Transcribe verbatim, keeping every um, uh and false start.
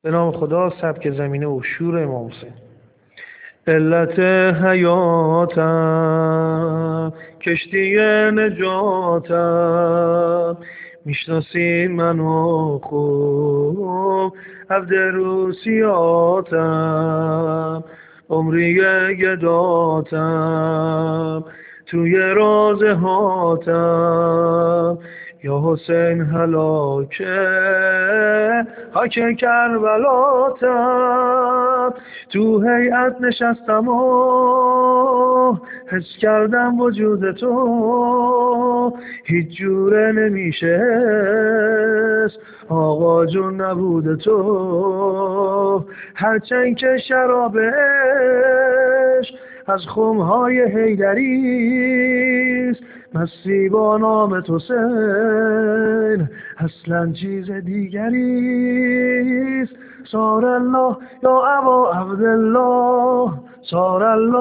به نام خدا. سبک زمینه و شور امام حسین. علت حیاتم کشتی نجاتم، میشناسی منو خوب عبد روسیاتم، عمری گداتم توی رازهاتم، یا حسین هلاکه خاک کربلاتم. تو هیئت نشستم و حس کردم وجود تو، هیچ جوره نمیشه آقا جون نبود تو، هرچند که شرابش از خمهای حیدریست، مستی با نام حسین اصلا چیز دیگریست. صار الله یا ابا عبدالله، صار الله